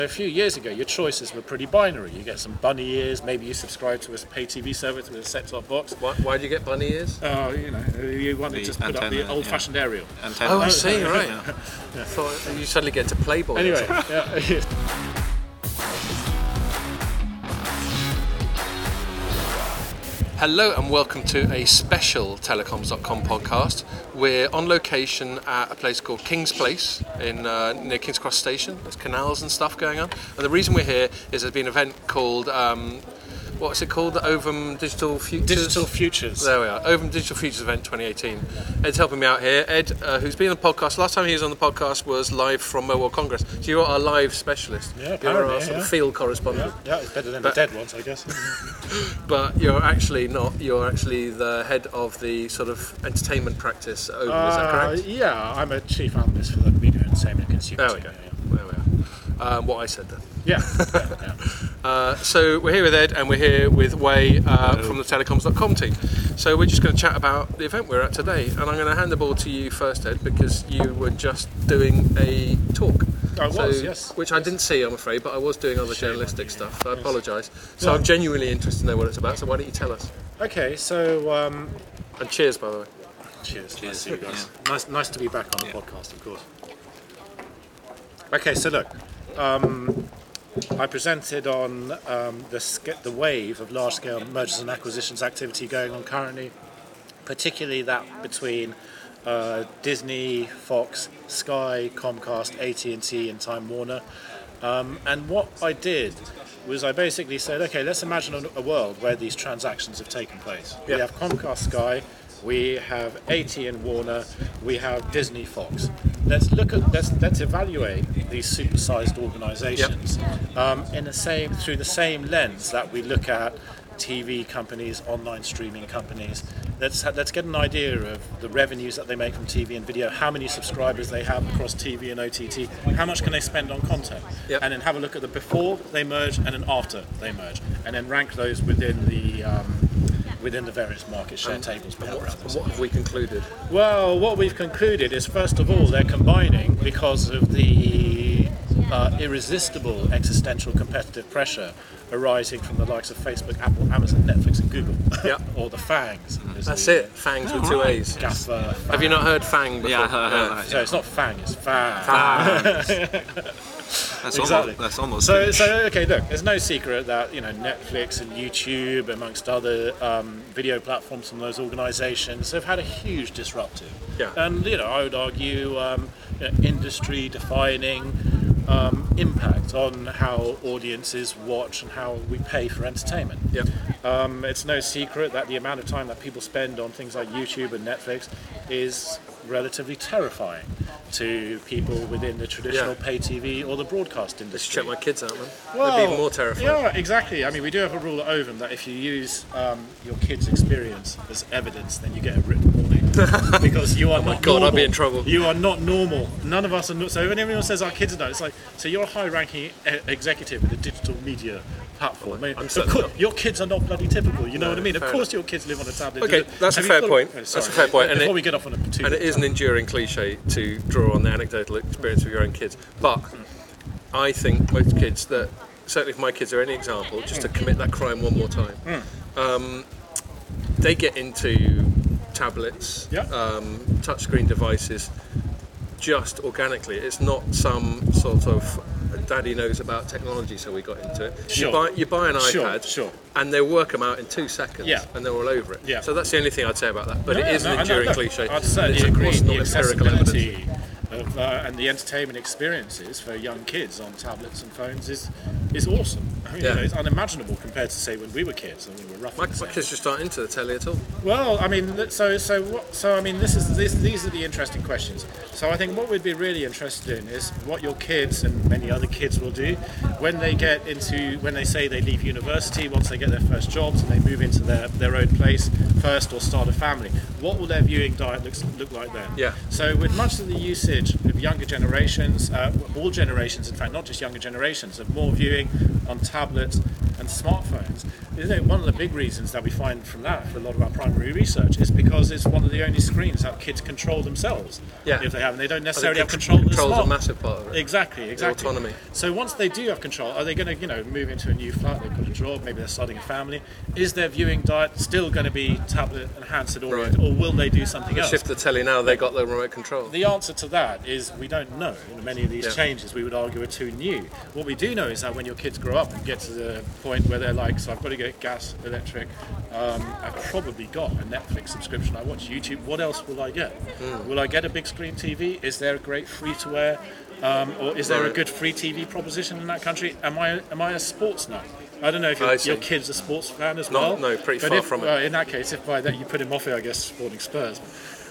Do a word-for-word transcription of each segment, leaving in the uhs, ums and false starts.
A few years ago, your choices were pretty binary. You get some bunny ears, maybe you subscribe to a pay T V service with a set-top box. Why, why do you get bunny ears? Oh, uh, you know, you wanted The to put up the antenna, old-fashioned yeah. aerial. Antenna. Oh, I see, right. Yeah. I thought you suddenly get to Playboy. Anyway, yeah. Hello and welcome to a special telecoms dot com podcast. We're on location at a place called King's Place in uh, near King's Cross Station. There's canals and stuff going on. And the reason we're here is there's been an event called, um, what's it called? The Ovum Digital Futures? Digital Futures. There we are. Ovum Digital Futures event twenty eighteen. Ed's helping me out here. Ed, uh, who's been on the podcast, last time he was on the podcast was live from Mobile World Congress. So you're our live specialist. Yeah, You're apparently, our sort yeah. of field correspondent. Yeah, yeah, it's better than But- the dead ones, I guess. But you're actually not. You're actually the head of the sort of entertainment practice at Ovum, is that Uh, correct? yeah, I'm a chief analyst for the media entertainment and consumer There we team, go. yeah, There we are. Um, what I said then. Yeah. yeah, yeah. Uh, so we're here with Ed and we're here with Wei uh, from the telecoms dot com team. So we're just going to chat about the event we're at today. And I'm going to hand the ball to you first, Ed, because you were just doing a talk. I So- was, yes. Which I didn't see, I'm afraid, but I was doing other journalistic stuff. So I Yes. apologise. So Yeah. I'm genuinely interested to know what it's about. So why don't you tell us? Okay, so um, And cheers, by the way. cheers. Cheers, Nice to see you guys. yeah. Nice, nice to be back on the Yeah. podcast, of course. Okay, so look, um, I presented on um, the sca- the wave of large-scale mergers and acquisitions activity going on currently, particularly that between uh, Disney, Fox, Sky, Comcast, A T and T, and Time Warner. Um, and what I did was I basically said, okay, let's imagine a, a world where these transactions have taken place. Yeah. We have Comcast, Sky, we have A T and Warner, we have Disney, Fox. Let's look at let's let's evaluate these supersized organisations um, in the same through the same lens that we look at T V companies, online streaming companies. Let's ha- let's get an idea of the revenues that they make from T V and video, how many subscribers they have across T V and O T T, how much can they spend on content, Yep. and then have a look at the before they merge and then after they merge, and then rank those within the um, within the various market share tables we have around And this. what have we concluded? Well, what we've concluded is, first of all, they're combining because of the uh, irresistible existential competitive pressure arising from the likes of Facebook, Apple, Amazon, Netflix, and Google. Yeah. Or the FANGs. as That's the it. Fangs with two A's. Gaffer, Have you not heard Fang before? Yeah, I heard, I heard that. So it's not FANG, it's FANG. That's Exactly. almost. That's almost. So, finished. so okay, look, there's no secret that you know Netflix and YouTube, amongst other um, video platforms from those organisations, have had a huge disruptive, Yeah. and you know I would argue um, you know, industry-defining um, impact on how audiences watch and how we pay for entertainment. Yeah. Um, it's no secret that the amount of time that people spend on things like YouTube and Netflix is relatively terrifying to people within the traditional Yeah. pay T V or the broadcast Let's industry. check my kids out, man. Well, They'd be even more terrifying. Yeah, exactly. I mean, we do have a rule at Ovum that if you use um, your kid's experience as evidence, then you get a written warning because you are Oh my not God, normal. I'd be in trouble. You are not normal. None of us are. No- so when anyone says our kids are not, it's like, so you're a high-ranking e- executive in a digital media platform. I mean, I'm of certainly course, your kids are not bloody typical. You know No, what I mean? Of fair course, your kids live on a tablet. Okay, that's a Have you fair thought- point. oh, That's sorry. a fair point, and Before it- we get off on a too And it is an enduring cliche to draw on the anecdotal experience of your own kids. But I think most kids that, certainly if my kids are any example, just to commit that crime one more time, um, they get into tablets, Yeah. um, touchscreen devices just organically. It's not some sort of daddy knows about technology, so we got into it. Sure. You buy, you buy an Sure, iPad, sure. and they'll work them out in two seconds, Yeah. and they're all over it. Yeah. So that's the only thing I'd say about that. But No, it is no, an I know, enduring look, cliche. I'd certainly It's, of agree. course, The not empirical evidence. accessibility of, uh, and the entertainment experiences for young kids on tablets and phones is is awesome. I mean, Yeah. you know, it's unimaginable compared to say when we were kids and we were roughly My, the my same. kids just aren't into the telly at all. Well, I mean, th- so so what? So I mean, this is this, these are the interesting questions. So I think what we'd be really interested in is what your kids and many other kids will do when they get into when they say they leave university, once they get their first jobs and they move into their their own place first or start a family. what will their viewing diet looks, look like then? Yeah. So with much of the usage of younger generations, uh, all generations, in fact, not just younger generations, of more viewing on tablets and smartphones, you know, one of the big reasons that we find from that for a lot of our primary research is because it's one of the only screens that kids control themselves. Yeah. If they have, and they don't I necessarily think have control of the control's a smart. massive part of it. Exactly, exactly. autonomy. So once they do have control, are they going to, you know, move into a new flat? They've got control. Maybe they're starting a family. Is their viewing diet still going to be tablet and handset oriented, Right. or will they do something else? Shift the telly now. They got the remote control. The answer to that is we don't know. Many of these Yeah. changes we would argue are too new. What we do know is that when your kids grow up and get to the point where they're like, so I've got to get gas, electric, um, I've probably got a Netflix subscription, I watch YouTube, what else will I get? Mm. Will I get a big screen T V? Is there a great free-to-air, um, or is there a Right. good free T V proposition in that country? Am I am I a sports nut? I don't know if I your, see. your kid's a sports fan as Not- well. no, pretty but far if, from it. uh, in that case, if by that you put him off it, I guess supporting Spurs.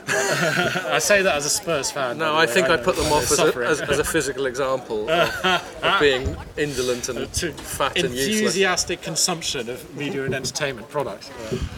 I say that as a Spurs fan. No, by the I way. think I know put them they're off as a, suffering. as, as a physical example of, of being indolent and to fat and useless. enthusiastic consumption of media and entertainment products.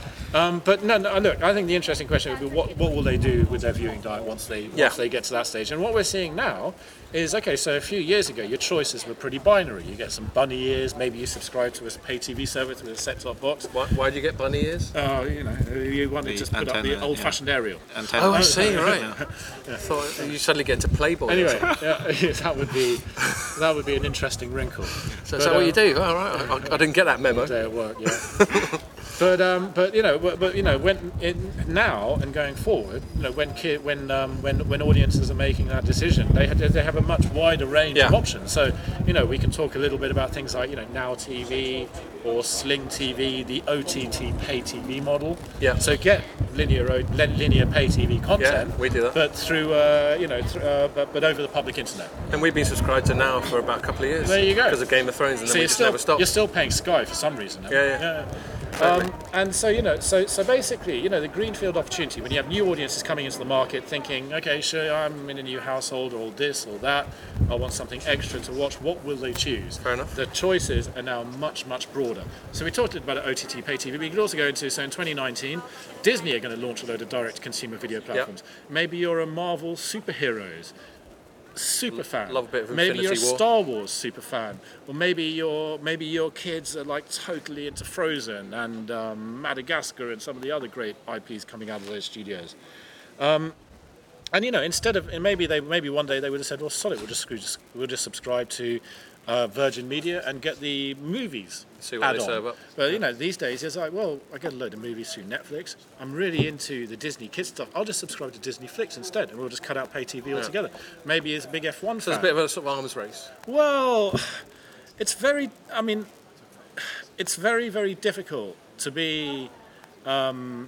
Um, but no, no, look, I think the interesting question would be what, what will they do with their viewing diet once they Yeah. once they get to that stage? And what we're seeing now is, okay, so a few years ago your choices were pretty binary. You get some bunny ears, maybe you subscribe to a pay T V service with a set-top box. Why, why do you get bunny ears? Oh, you know, you wanted The to just put up the antenna, old-fashioned aerial. Antenna. Oh, I see. Right. Yeah. I thought you suddenly get into Playboy. or Anyway, something. yeah, that would be that would be an interesting wrinkle. so is that what you do? Oh, right. I, I didn't get that memo. Day at work, yeah. But um, but you know, but, but you know, when in, now and going forward, you know, when kid, when um, when when audiences are making that decision, they have, they have a much wider range of Yeah. options. So you know, we can talk a little bit about things like you know Now T V or Sling T V, the O T T pay T V model. Yeah. So get linear o- lin- linear pay T V content. Yeah, we do that. But through uh, you know, th- uh, but, but over the public internet. And we've been subscribed to Now for about a couple of years. There you go. Because of Game of Thrones, and then So we you're just still never stopped. you're still paying Sky for some reason. haven't Yeah, you? yeah. Um, and so you know, so so basically, you know, the greenfield opportunity when you have new audiences coming into the market, thinking, okay, sure, I'm in a new household, or this or that, I want something extra to watch. What will they choose? Fair enough. The choices are now much much broader. So we talked about O T T pay T V, but you could also go into so in twenty nineteen, Disney are going to launch a load of direct consumer video platforms. Maybe you're a Marvel superheroes super fan. Love a bit of maybe you're a Infinity War. Star Wars super fan, or maybe your maybe your kids are like totally into Frozen and um, Madagascar and some of the other great I Ps coming out of those studios. Um, and you know, instead of and maybe they maybe one day they would have said, well, solid, we'll just just we'll just subscribe to uh, Virgin Media and get the movies. See what they add-on. serve up. But you know, these days it's like, well, I get a load of movies through Netflix. I'm really into the Disney Kids stuff. I'll just subscribe to Disney Flix instead, and we'll just cut out pay T V altogether. Maybe it's a big F one So fan. it's a bit of a sort of arms race. Well, it's very. I mean, it's very, very difficult to be um,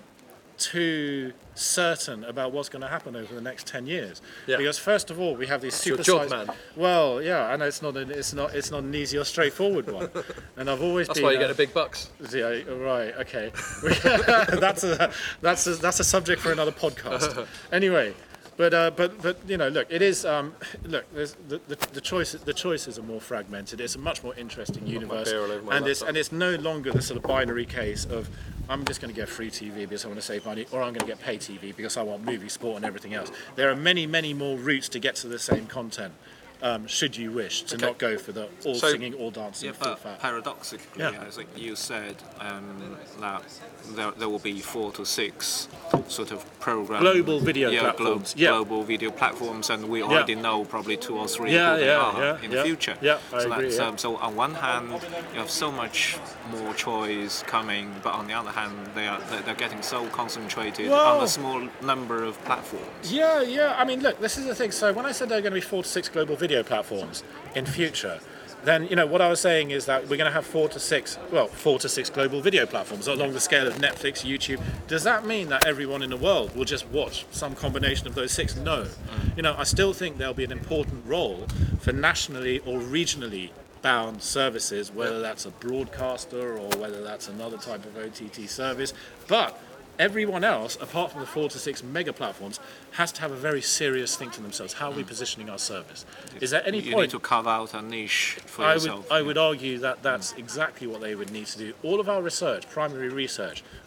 too certain about what's going to happen over the next ten years. Yeah. Because first of all, we have these your super. job, man. Well, yeah, I know it's not. An, it's not. It's not an easy or straightforward one. And I've always That's been. why you uh, get the big bucks. Yeah, right. Okay. that's a that's a, that's a subject for another podcast. Anyway, but uh, but but you know, look, it is um, look. There's the, the the choices the choices are more fragmented. It's a much more interesting universe, beer all over my and it's laptop. and it's no longer the sort of binary case of I'm just going to get free T V because I want to save money, or I'm going to get pay T V because I want movie, sport, and everything else. There are many many more routes to get to the same content. Um, should you wish to Okay. not go for the all So- singing, all dancing, Yeah, full but fat. paradoxically, Yeah. as like you said, um, that there, there will be four to six sort of program Global video yeah, platforms, Glo- yeah. global video platforms, and we already know probably two or three Yeah, who they yeah, are yeah, in yeah. the future. Yeah, I so agree, that's, yeah. um, so on one hand, you have so much more choice coming, but on the other hand, they are they're they're getting so concentrated Well- on a small number of platforms. Yeah, yeah. I mean, look, this is the thing. So when I said there are going to be four to six global video platforms in future, then you know what I was saying is that we're going to have four to six, well, four to six global video platforms along the scale of Netflix, YouTube. Does that mean that everyone in the world will just watch some combination of those six? No. You know, I still think there'll be an important role for nationally or regionally bound services, whether that's a broadcaster or whether that's another type of O T T service, but everyone else, apart from the four to six mega platforms, has to have a very serious think to themselves. How are we positioning our service? Is there any You point? need to carve out a niche for I would, yourself. I would argue that that's exactly what they would need to do. All of our research, primary research,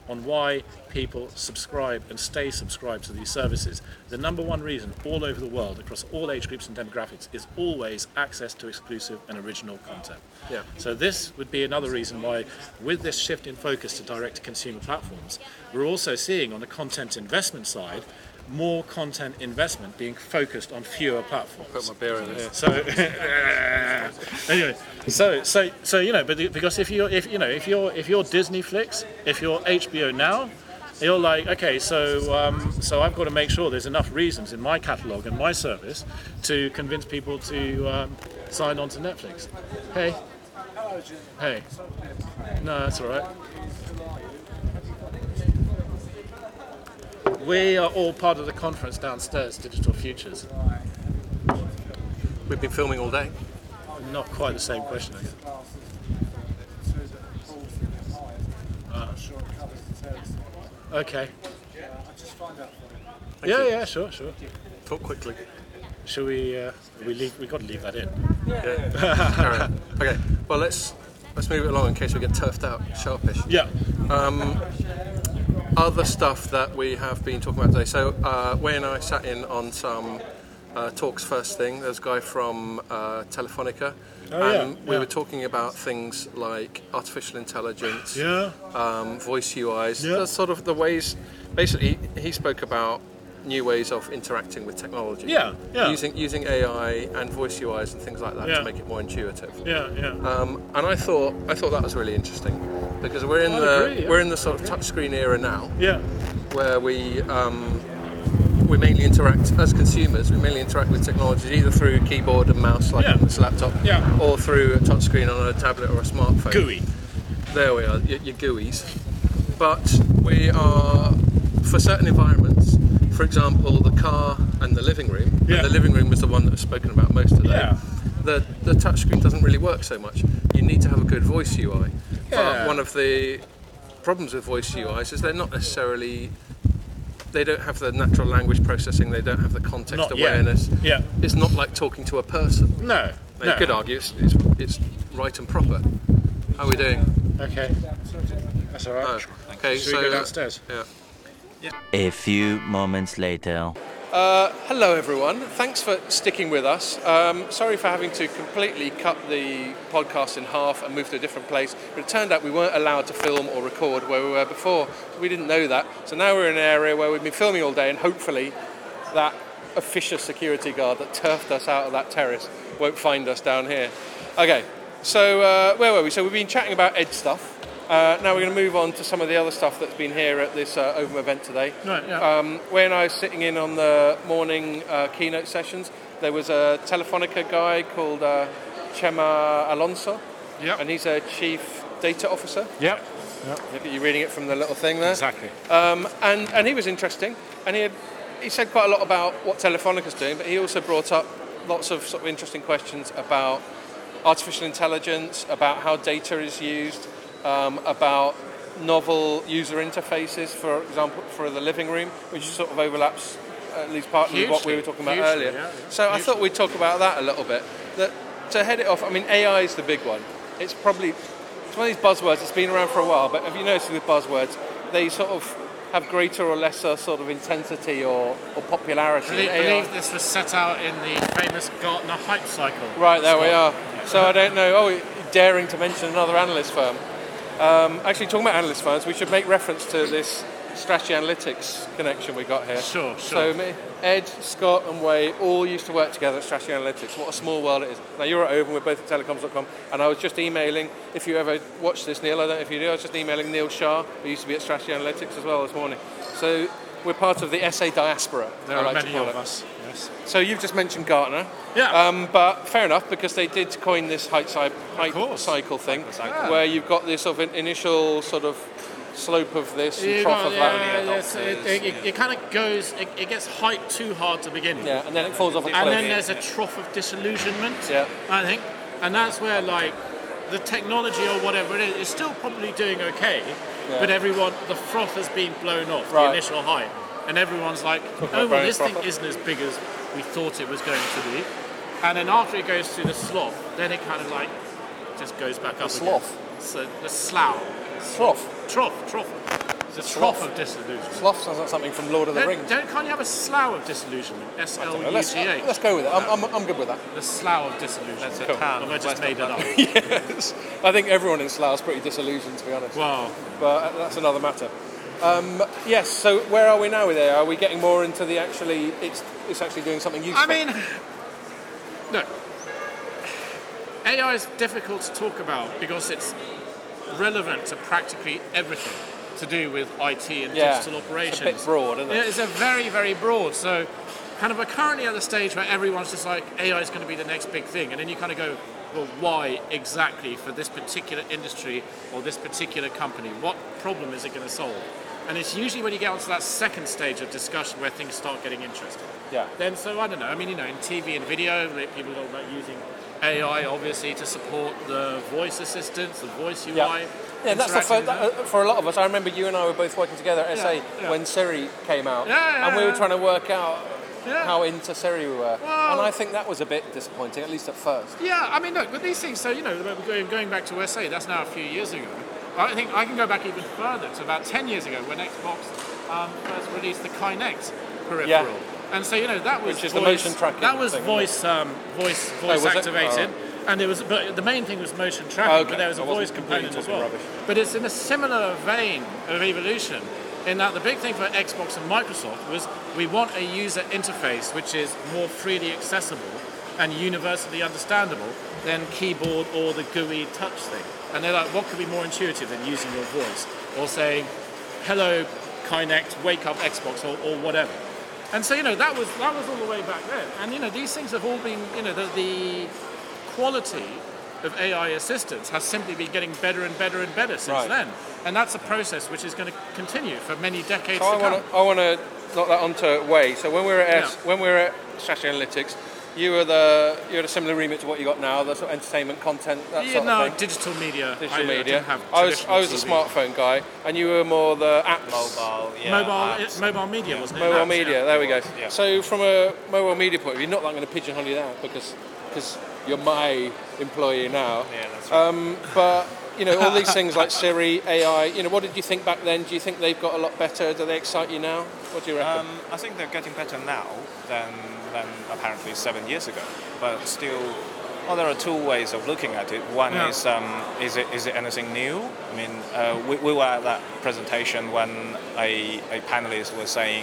on why people subscribe and stay subscribed to these services. The number one reason all over the world, across all age groups and demographics, is always access to exclusive and original content. Yeah. So this would be another reason why, with this shift in focus to direct-to-consumer platforms, we're also seeing on the content investment side more content investment being focused on fewer platforms. Put my beer in this. So anyway, so so so you know, but the, because if you're if you know if you're if you're Disney Flicks, if you're H B O Now, you're like, okay, so um, so I've got to make sure there's enough reasons in my catalogue and my service to convince people to um, sign on to Netflix. Hey, hey, no, that's all right. We are all part of the conference downstairs, Digital Futures. We've been filming all day. Not quite the same question, I guess. Uh, okay. Thank yeah, you. yeah, sure, sure. Talk quickly. Shall we? Uh, we leave. We got to leave that in. Yeah. Carry on. Okay. Well, let's let's move it along in case we get turfed out sharpish. Yeah. Um, other stuff that we have been talking about today. So uh, Wei and I sat in on some uh, talks first thing. There's a guy from uh, Telefonica. Oh, and yeah, we yeah. were talking about things like artificial intelligence, Yeah. um, voice U Is, Yeah. the sort of the ways. Basically, he spoke about new ways of interacting with technology. Yeah, yeah. Using using A I and voice U Is and things like that Yeah. to make it more intuitive. Yeah, yeah. Um, and I thought I thought that was really interesting because we're in I'd the agree, yeah. we're in the sort of touchscreen era now, yeah. where we um, we mainly interact as consumers. We mainly interact with technology either through keyboard and mouse, like Yeah. on this laptop, Yeah. or through a touchscreen on a tablet or a smartphone. G U I. There we are, your, your G U Is. But we are, for certain environments, for example, the car and the living room. Yeah. And the living room was the one that was spoken about most today. Yeah. The the touchscreen doesn't really work so much. You need to have a good voice U I. Yeah. But one of the problems with voice U Is is they're not necessarily. They don't have the natural language processing. They don't have the context Not yet. awareness. Yeah. It's not like talking to a person. No. Now, no. You could argue it's, it's, it's right and proper. How are we doing? Okay. That's all right. Oh, okay, Should so we go downstairs? Yeah. A few moments later. Uh, hello everyone, thanks for sticking with us. Um, sorry for having to completely cut the podcast in half and move to a different place, but it turned out we weren't allowed to film or record where we were before. We didn't know that, so now we're in an area where we've been filming all day and hopefully that officious security guard that turfed us out of that terrace won't find us down here. Okay, so uh, where were we? So we've been chatting about Ed stuff. Uh, now we're going to move on to some of the other stuff that's been here at this uh, Open event today. Right, yeah. Um, when I was sitting in on the morning uh, keynote sessions, there was a Telefonica guy called uh, Chema Alonso, Yep. and he's a chief data officer. Yep. Look at you reading it from the little thing there. Exactly. Um, and, and he was interesting, and he had, he said quite a lot about what Telefonica's doing, but he also brought up lots of sort of interesting questions about artificial intelligence, about how data is used, um, about novel user interfaces, for example, for the living room, which sort of overlaps at least partly with what we were talking about Hugely, earlier. yeah, So I hugely. thought we'd talk about that a little bit. That, to head it off, I mean, A I is the big one. It's probably it's one of these buzzwords. It's been around for a while, but have you noticed with buzzwords, they sort of have greater or lesser sort of intensity or, or popularity. I believe, A I believe this was set out in the famous Gartner hype cycle. Right, there we are. Scott. So I don't know, oh, you're daring to mention another analyst firm. Um, actually, talking about analyst firms, we should make reference to this strategy analytics connection we got here. Sure, So sure. me, Ed, Scott and Wei all used to work together at Strategy Analytics. What a small world it is. Now you're at Open, we're both at telecoms dot com, and I was just emailing, if you ever watch this, Neil, I don't know if you do, I was just emailing Neil Shah, who used to be at Strategy Analytics as well this morning. So we're part of the S A diaspora, There I are like many to call of it. us. Yes. So you've just mentioned Gartner. Yeah. Um, but fair enough, because they did coin this hype, cy- hype course. cycle thing, cycle. where you've got this sort of initial sort of slope of this and You trough got- of yeah, that. yes, it, it, it, it kind of goes, it, it gets hyped too hard to begin with. Yeah, and then it falls off a cliff. And then there's a trough of disillusionment, Yeah. I think. And that's where, like, the technology or whatever it is, is still probably doing okay, Yeah. but everyone, the froth has been blown off, Right. the initial hype. And everyone's like, about oh, well, burning this thing proper. isn't as big as we thought it was going to be. And then after it goes through the slough, then it kind of, like, just goes back up slough? again. So, the slough. Trough. Trough, trough. The trough of disillusionment. Sloth sounds like something from Lord of the Don't, Rings. don't, can't you have a slough of disillusionment? S L U Let's, G H. let's go with it. I'm, I'm, I'm good with that. The slough of disillusionment. That's a Cool. town. Or I just west made of it up. London. Yes. I think everyone in Slough is pretty disillusioned, to be honest. Wow. But that's another matter. Um, yes, so where are we now with A I? Are we getting more into the actually, it's it's actually doing something useful? I mean, look, A I is difficult to talk about because it's relevant to practically everything to do with I T and Yeah, digital operations. it's a bit broad, isn't it? Yeah, it's a very, very broad. So, kind of, we're currently at the stage where everyone's just like, A I is going to be the next big thing. And then you kind of go, well, why exactly for this particular industry or this particular company? What problem is it going to solve? And it's usually when you get onto that second stage of discussion where things start getting interesting. Yeah. Then, so I don't know, I mean, you know, in T V and video, people talk about using A I, obviously, to support the voice assistants, the voice U I. Yeah. Yeah, that's the interacting first, with them. that, for a lot of us. I remember you and I were both working together at S A Yeah, yeah. when Siri came out, Yeah, yeah, and we were yeah. trying to work out Yeah. how into Siri we were. Well- and I think that was a bit disappointing, at least at first. Yeah, I mean, look, but these things, so, you know, going, going back to S A, that's now a few years ago. I think I can go back even further to about ten years ago when Xbox um, first released the Kinect peripheral. Yeah. And so, you know, that was Which is the voice, motion tracking That was thing, isn't voice, um, voice, voice was it? activated. Oh. And there was, but the main thing was motion tracking, Okay. but there was a I wasn't voice component completely as well. talking rubbish. But it's in a similar vein of evolution, in that the big thing for Xbox and Microsoft was we want a user interface which is more freely accessible and universally understandable than keyboard or the G U I touch thing. And they're like, what could be more intuitive than using your voice or saying, hello, Kinect, wake up Xbox, or, or whatever. And so, you know, that was that was all the way back then. And, you know, these things have all been, you know, the, the quality of A I assistance has simply been getting better and better and better since Right. then. And that's a process which is going to continue for many decades So I to come. want to I want to knock that onto Way. So when we were at S, Yeah. when we were at Strategy Analytics, you were the you had a similar remit to what you got now, the sort of entertainment content, that Yeah, sort no, of thing. digital media. Digital I, I media. didn't have I was I was traditional the T V. smartphone guy, and you were more the apps. Mobile, yeah. Mobile, apps. it's mobile media, wasn't it? Mobile Apps, media, yeah. there we go. Yeah. So from a mobile media point of view, not that I'm going to pigeonhole you there because because you're my employee now. Yeah, that's right. Um, but you know, all these things like Siri, A I. You know, what did you think back then? Do you think they've got a lot better? Do they excite you now? What do you reckon? Um, I think they're getting better now than than apparently seven years ago. But still, well, there are two ways of looking at it. One Yeah. is um, is it is it anything new? I mean, uh, we, we were at that presentation when a, a panelist was saying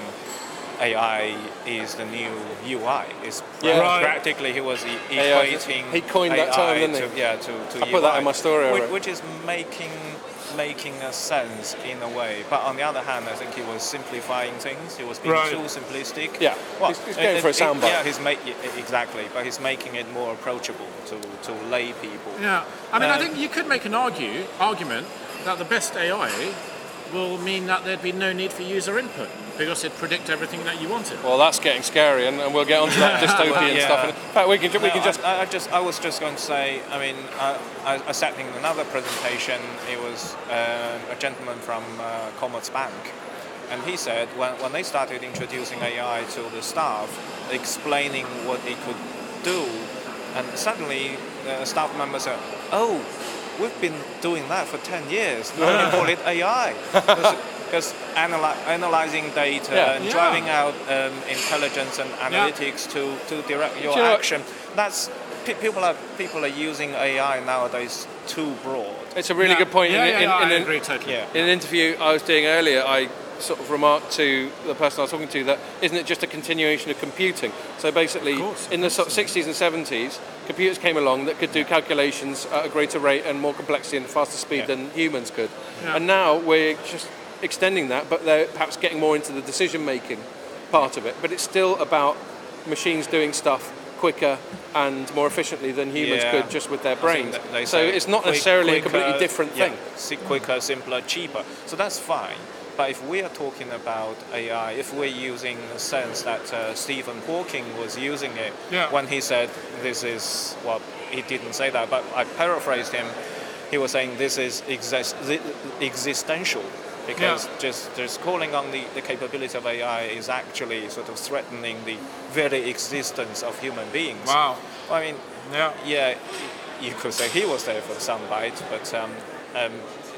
A I is the new U I. It's Yeah. Right. practically he was e- A I, equating he coined that A I term, didn't he? to, yeah, to, to I put that U I, in my story which, already. which is making making a sense in a way. But on the other hand, I think he was simplifying things. He was being Right. too simplistic. Yeah. He's- he's going for a soundbite. Yeah, he's make, exactly. But he's making it more approachable to, to lay people. Yeah, I mean, I Um, think you could make an argue argument that the best A I will mean that there'd be no need for user input because it'd predict everything that you wanted. Well, that's getting scary, and, and we'll get onto that dystopian Yeah. stuff. In fact, we can ju- we No, can just. I, I just I was just going to say. I mean, uh, I, I sat in another presentation. It was uh, a gentleman from uh, Commerzbank, and he said when when they started introducing A I to the staff, explaining what it could do, and suddenly uh, a staff member said, "Oh, we've been doing that for ten years. Now we call it A I." Because analy- analyzing data Yeah. and Yeah. driving out um, intelligence and analytics to, to direct your Do you know what- action. That's pe- people are people are using A I nowadays too broad. It's a really Yeah. good point. Yeah, in, yeah, in, yeah, in, I in, agree totally. Yeah. in an interview I was doing earlier, I sort of remarked to the person I was talking to that isn't it just a continuation of computing? So basically, Of course, of in the sort of sixties and seventies, computers came along that could do calculations at a greater rate and more complexity and faster speed Yeah. than humans could. Yeah. And now we're just extending that, but they're perhaps getting more into the decision-making part of it. But it's still about machines doing stuff quicker and more efficiently than humans Yeah. could just with their I think brains. that they So say it's not quick- necessarily a quicker, completely different yeah, thing. si- quicker, simpler, cheaper. So that's fine. But if we are talking about A I, if we're using the sense that uh, Stephen Hawking was using it Yeah. when he said this is, well, he didn't say that, but I paraphrased him. He was saying this is exist- existential. Because Yeah. just, just calling on the, the capability of A I is actually sort of threatening the very existence of human beings. Wow. I mean, Yeah. yeah, you could say he was there for the soundbite, but um, um,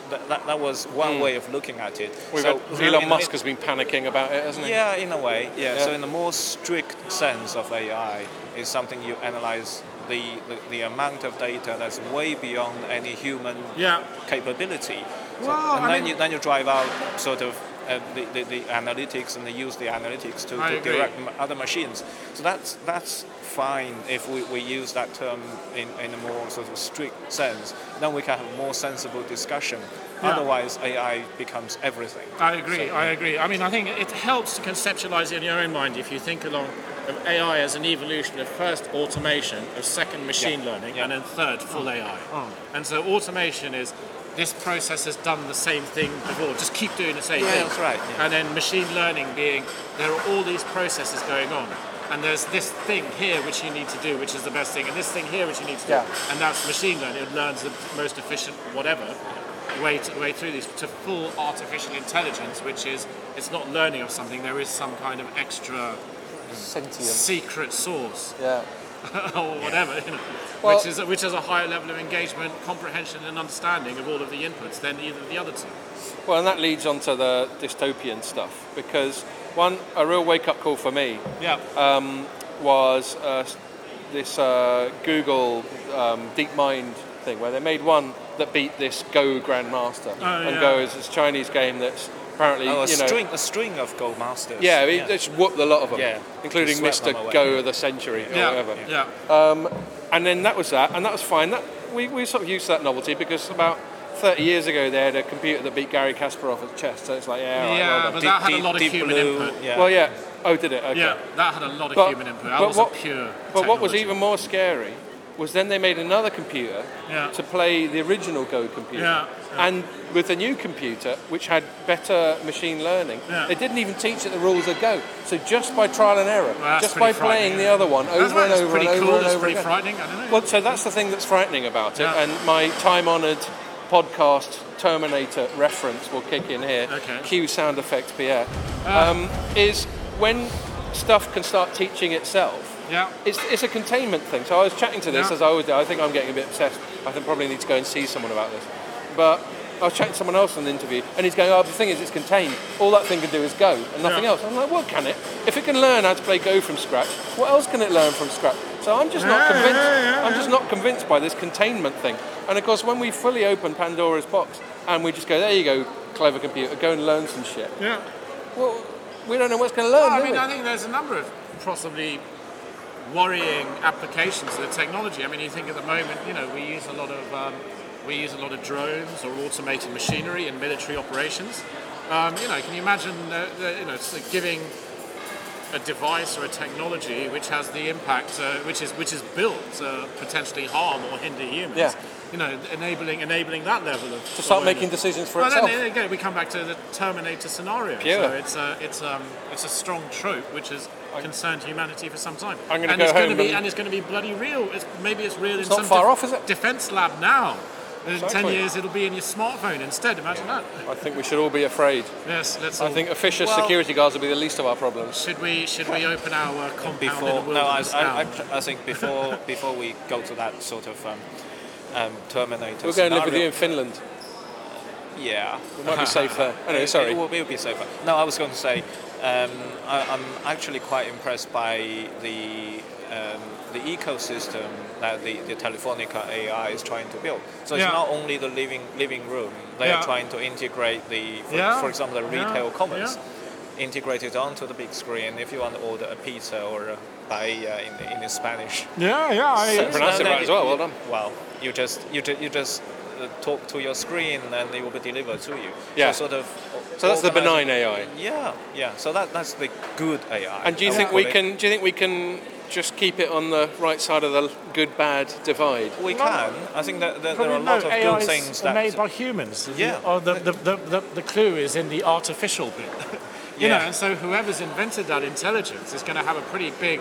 that, that, that was one Mm. way of looking at it. We've So had, in- Elon in- Musk has been panicking about it, hasn't he? Yeah, in a way, yeah. Yeah. So in the more strict sense of A I, is something you analyze the, the, the amount of data that's way beyond any human Yeah. capability. So- Well, and I then mean- you then you drive out sort of uh, the, the, the analytics, and they use the analytics to, I to agree. direct m- other machines. So that's that's fine if we, we use that term in, in a more sort of strict sense. Then we can have more sensible discussion. Yeah. Otherwise, A I becomes everything. I agree, So- I agree. I mean, I think it helps to conceptualize it in your own mind if you think along of A I as an evolution of first automation, of second machine Yeah. learning, Yeah. and then third full A I. And so automation is this process has done the same thing before, just keep doing the same Yeah, thing. that's right, yeah. And then machine learning being, there are all these processes going on. And there's this thing here which you need to do, which is the best thing, and this thing here which you need to do. Yeah. And that's machine learning. It learns the most efficient whatever way to, way through these to full artificial intelligence, which is it's not learning of something. There is some kind of extra Sentient. secret source Yeah. or whatever, you know, Well- which is which has a higher level of engagement, comprehension, and understanding of all of the inputs than either of the other two. Well, and that leads on to the dystopian stuff, because one, a real wake-up call for me Yeah. was uh, this uh, Google um, DeepMind thing, where they made one that beat this Go Grandmaster. Oh, and yeah. Go is this Chinese game that's apparently, Oh, a you know... string, a string of Go masters. Yeah, it, it's whooped a lot of them, Yeah. including Swept them Mister away. Go of the Century or yeah. whatever. Yeah. And then that was that, and that was fine. That we, we sort of used that novelty because about thirty years ago they had a computer that beat Gary Kasparov at chess. So it's like, yeah, all right, Yeah, well done. but Deep- that had a Deep- lot of Deep human Blue, input. Yeah. Well, yeah. Oh, did it? Okay. Yeah, that had a lot of But- human input. That but wasn't what- pure. But what was technology. even more scary was then they made another computer Yeah. to play the original Go computer. Yeah, And with a new computer, which had better machine learning, Yeah. they didn't even teach it the rules of Go. So just by trial and error, that's just by pretty playing frightening, the yeah. other one That's over why and it's over pretty and over cool. and It's over pretty again. frightening. I don't know. Well, so that's the thing that's frightening about it, Yeah. and my time-honoured podcast Terminator reference will kick in here. Okay. Cue sound effects, Pierre. Ah. Um, is when stuff can start teaching itself. Yeah. It's, it's a containment thing. So I was chatting to this, Yeah. as I always do. I think I'm getting a bit obsessed. I think probably need to go and see someone about this. But I was chatting to someone else in the interview, and he's going, oh, the thing is, it's contained. All that thing can do is Go, and nothing Yeah. else. I'm like, what can it? If it can learn how to play Go from scratch, what else can it learn from scratch? So I'm just not Yeah, convinced. yeah, yeah, I'm yeah. just not convinced by this containment thing. And of course, when we fully open Pandora's box, and we just go, there you go, clever computer, go and learn some shit. Yeah. Well, we don't know what's going to learn, Well, I do mean, we? I think there's a number of possibly worrying applications of the technology. I mean, you think at the moment, you know, we use a lot of um, we use a lot of drones or automated machinery in military operations. Um, you know, can you imagine, uh, the, you know, it's like giving a device or a technology which has the impact, uh, which is which is built to potentially harm or hinder humans. Yeah. You know, enabling enabling that level of To start awareness. making decisions for Well, itself. then again, we come back to the Terminator scenario. Pure. So it's a it's um it's a strong trope which has concerned humanity for some time. I'm gonna and go it's home going to be and- and it's going to be bloody real. It's, maybe it's real in not some far off, is it? defense lab now. In ten Exactly. years, it'll be in your smartphone instead. Imagine that. I think we should all be afraid. Yes, let's. I all- think officious Well- security guards will be the least of our problems. Should we should we open our uh, compound in the Before, no, I, wilderness I, now? I, I think before before we go to that sort of um, um, Terminator We'll go and live with you scenario- in Finland. Yeah. We might be safe there. Anyway, It- sorry. It will, it will be safer. No, I was going to say, um, I, I'm actually quite impressed by the um, the ecosystem that the, the Telefonica A I is trying to build. So it's Yeah. not only the living living room. They Yeah. are trying to integrate the, for, Yeah. for example, the Yeah. retail commerce. Yeah. Integrate it onto the big screen. If you want to order a pizza or a paella in the, in the Spanish, Yeah, yeah. I, So- Pronounced it no, right you- as well, well done. Well, you just you, ju- you just uh, talk to your screen and it will be delivered to you. Yeah. So sort of. So that's the organize- benign A I. Yeah, yeah. So that that's the good A I. And do you I think would we call it. can? Do you think we can just keep it on the right side of the good-bad divide? We No. can. I think that, that there Probably are a no, lot of A good Is things are that. made by humans. Yeah. Or the, the, the, the, the clue is in the artificial bit. you Yeah. know, and so whoever's invented that intelligence is going to have a pretty big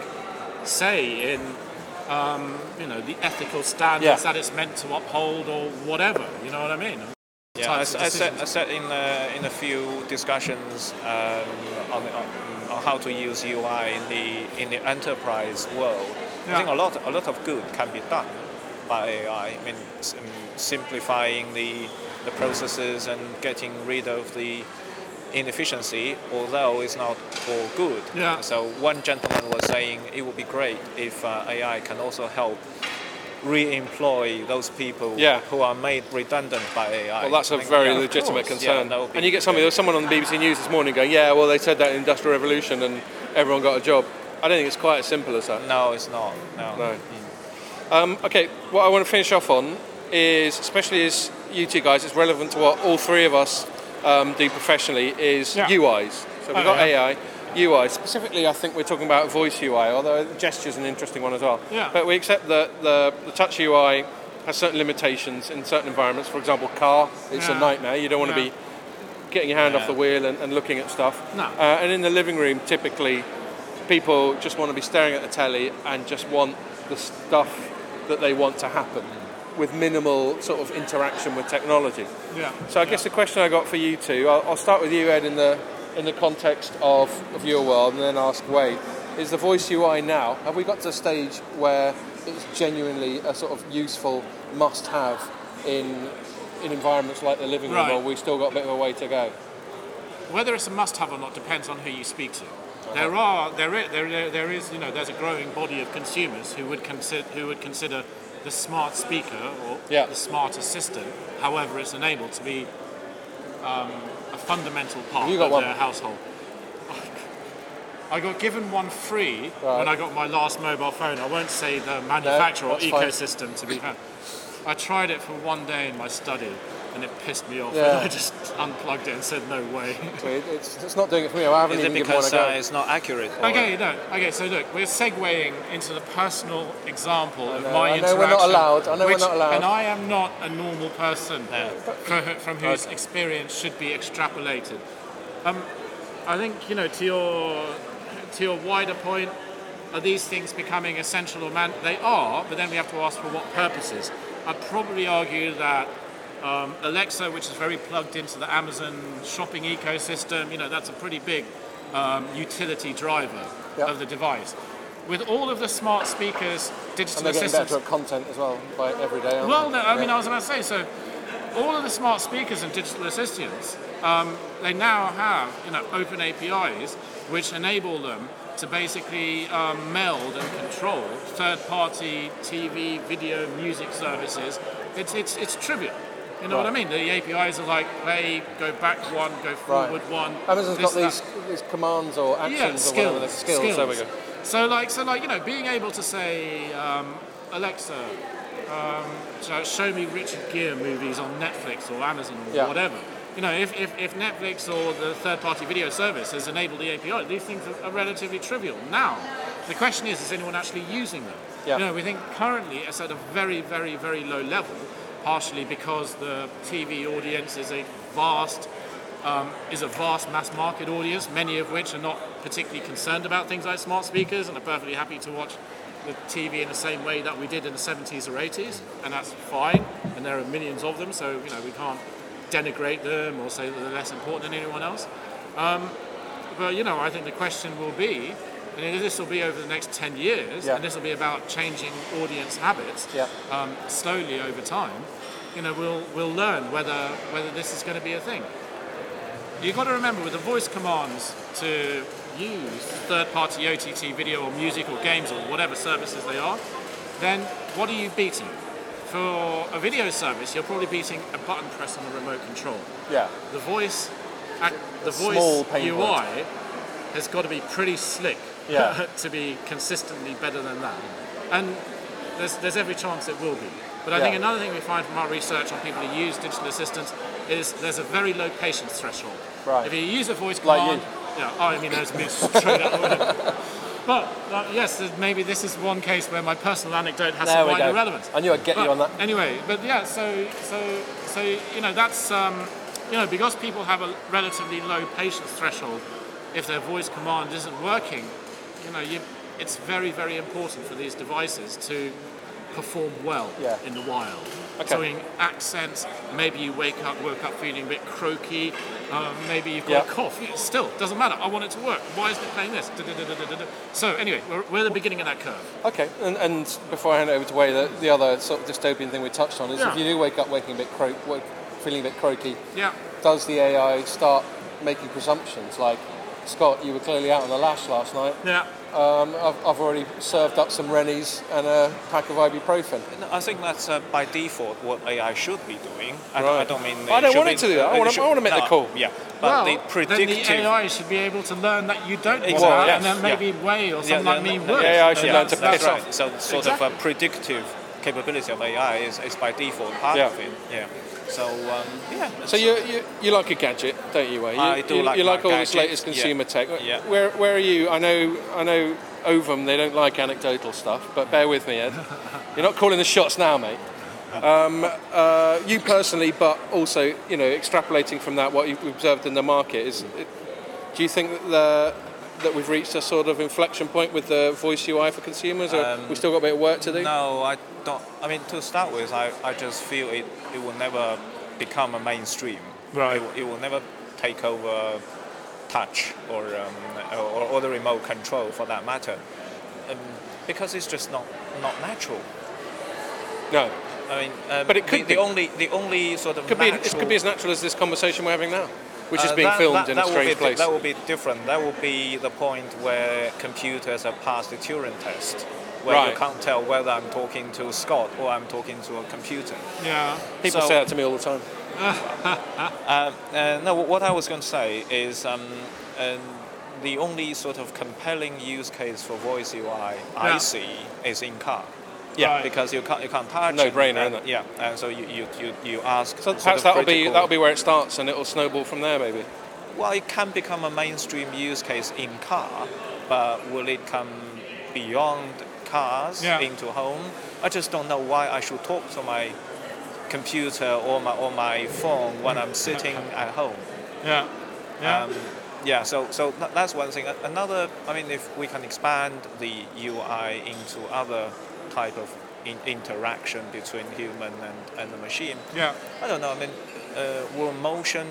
say in, um, you know, the ethical standards Yeah. that it's meant to uphold or whatever. You know what I mean? Yeah, I, types of I said, I decisions. said in uh, in a few discussions um, on, on, on how to use U I in the in the enterprise world. I Yeah. think a lot a lot of good can be done by A I. I mean, s- um, simplifying the the processes and getting rid of the inefficiency, although it's not all good. Yeah. So one gentleman was saying it would be great if uh, A I can also help re-employ those people Yeah. who are made redundant by A I. Well, that's a Like, very yeah, of legitimate course. concern. Yeah, that would be and you get somebody, there was someone on the B B C News this morning going, yeah, well, they said that in Industrial Revolution and everyone got a job. I don't think it's quite as simple as that. No, it's not. No. No. Um, okay, what I want to finish off on is, especially as you two guys, it's relevant to what all three of us um, do professionally, is Yeah. U Is. So we've Oh, got yeah. A I, U I. Specifically, I think we're talking about voice U I, although gesture is an interesting one as well. Yeah. But we accept that the, the touch U I has certain limitations in certain environments. For example, car, it's Yeah. a nightmare. You don't want to Yeah. be getting your hand Yeah. off the wheel and, and looking at stuff. No. Uh, and in the living room, typically, people just want to be staring at the telly and just want the stuff that they want to happen with minimal sort of interaction with technology. Yeah. So I guess the question I got for you two, I'll, I'll start with you, Ed, in the in the context of, of your world, and then ask Wade, is the voice U I now, have we got to a stage where it's genuinely a sort of useful must-have in in environments like the living room, Right. or we still got a bit of a way to go? Whether it's a must-have or not depends on who you speak to. There are there is, there there is you know there's a growing body of consumers who would consider who would consider the smart speaker or Yeah. the smart assistant, however it's enabled, to be um, a fundamental part You got of one. their household. I got given one free Right. when I got my last mobile phone. I won't say the manufacturer or that's fine. ecosystem to be fair. I tried it for one day in my study and it pissed me off. Yeah. And I just unplugged it and said no way. So it, it's, it's not doing it for me. I haven't Is it even given one a because go. uh, it's not accurate? Or Okay, no. Okay, so look, we're segueing into the personal example of know, my I know interaction. we're not allowed, I know we're which- not allowed. And I am not a normal person Yeah. from, from whose experience should be extrapolated. Um, I think, you know, to your to your wider point, are these things becoming essential or man? They are, but then we have to ask for what purposes. I'd probably argue that um, Alexa, which is very plugged into the Amazon shopping ecosystem, you know, that's a pretty big um, utility driver Yeah. of the device. With all of the smart speakers, digital And they're getting assistants. better at content as well, by every day, aren't Well, they? no, I mean, Yeah. I was about to say, so all of the smart speakers and digital assistants, um, they now have, you know, open A P Is which enable them to basically um, meld and control third-party T V, video, music services. It's it's it's trivial. You know what I Right. mean? The A P Is are like play, go back one, go forward one. Amazon's this, got these, that. these commands or actions Yeah, or skills, whatever they're skills. skills. There we go. So like, so like, you know, being able to say, um, Alexa, um, so show me Richard Gere movies on Netflix or Amazon or Yeah. whatever. You know, if, if, if Netflix or the third-party video service has enabled the A P I, these things are, are relatively trivial. Now, the question is, is anyone actually using them? Yeah. You know, we think currently it's at a very, very, very low level, partially because the T V audience is a vast Um, is a vast mass market audience, many of which are not particularly concerned about things like smart speakers and are perfectly happy to watch the T V in the same way that we did in the seventies or eighties, and that's fine, and there are millions of them, so you know we can't denigrate them or say that they're less important than anyone else. Um, but you know, I think the question will be, and this will be over the next ten years, Yeah. and this will be about changing audience habits Yeah. um, slowly over time. You know, we'll we'll learn whether whether this is going to be a thing. You've got to remember, with the voice commands to use third-party O T T video or music or games or whatever services they are, then what are you beating? For a video service, you're probably beating a button press on a remote control. Yeah. The voice, ac- the voice small pain U I has got to be pretty slick Yeah. to be consistently better than that. And there's, there's every chance it will be. But I Yeah. think another thing we find from our research on people who use digital assistants is there's a very low patience threshold. Right. If you use a voice Like command, yeah, oh, I mean, there's me straight out the window. But uh, yes, there's- maybe this is one case where my personal anecdote has There some we wider go. relevance. I knew I'd get But you on that. Anyway, but yeah, so so so you know that's um, you know because people have a relatively low patience threshold. If their voice command isn't working, you know, you, it's very very important for these devices to perform well Yeah. in the wild. Okay. So in accents, maybe you wake up woke up feeling a bit croaky. Um, maybe you've got Yeah. a cough. Still, doesn't matter. I want it to work. Why is it playing this? Da-da-da-da-da-da. So anyway, we're, we're at the beginning of that curve. Okay, and, and before I hand it over to Wade, the, the other sort of dystopian thing we touched on is Yeah. if you do wake up waking a bit croak, wake, feeling a bit croaky, Yeah. does the A I start making presumptions? Like, Scott, you were clearly out on the lash last night. Yeah. Um, I've, I've already served up some Rennies and a pack of ibuprofen. No, I think that's uh, by default what A I should be doing. I, don't, I Right. don't mean. I don't should want be- it to do that. I uh, wanna- should- I wanna make the no, call. Yeah, but Well, the then predictive. the A I should be able to learn that you don't want Exactly, that, yes, and then maybe yeah. weigh or Yeah, something yeah, like me no, no, worse. A I should Yeah, learn to that's piss right. off. So sort Exactly. of a predictive capability of A I is, is by default part Yeah. of it. Yeah. So um, yeah. So you, you you like a gadget, don't you, Wei? You, I do you, like you my like all gadgets, this latest yeah. consumer tech. Yeah. Where where are you? I know I know Ovum, they don't like anecdotal stuff, but bear with me, Ed. You're not calling the shots now, mate. Um, uh, you personally, but also you know, extrapolating from that, what you've observed in the market is. Do you think that the that we've reached a sort of inflection point with the voice U I for consumers, or Um, we still got a bit of work to do? No, I don't. I mean, to start with, I, I just feel it, it will never become a mainstream. Right. It, will- it will never take over touch or, um, or or the remote control for that matter, um, because it's just not not natural. No. I mean, um, But it could the, be. the only the only sort of Could be, natural, it could be as natural as this conversation we're having now, which is Uh, being that- filmed that- in that a will strange be, place. That will be different. That will be the point where computers have passed the Turing test, where you Right. can't tell whether I'm talking to Scott or I'm talking to a computer. Yeah. People so- say that to me all the time. Uh, uh, no, what I was going to say is um, um, the only sort of compelling use case for voice U I Yeah. I see is in car. Yeah. Right. Because you can't you can't touch. No and- brainer, and- isn't it? Yeah, and so you you, you, you ask. So sort perhaps of that'll be critical- that'll be where it starts, and it'll snowball from there, maybe. Well, it can become a mainstream use case in car, but will it come beyond cars Yeah. into home? I just don't know why I should talk to my computer or my or my phone when I'm sitting at home. Yeah. Yeah. Um, yeah, so so tha- that's one thing. A- Another, I mean, if we can expand the U I into other type of in- interaction between human and, and the machine, yeah. I don't know. I mean, uh, will motion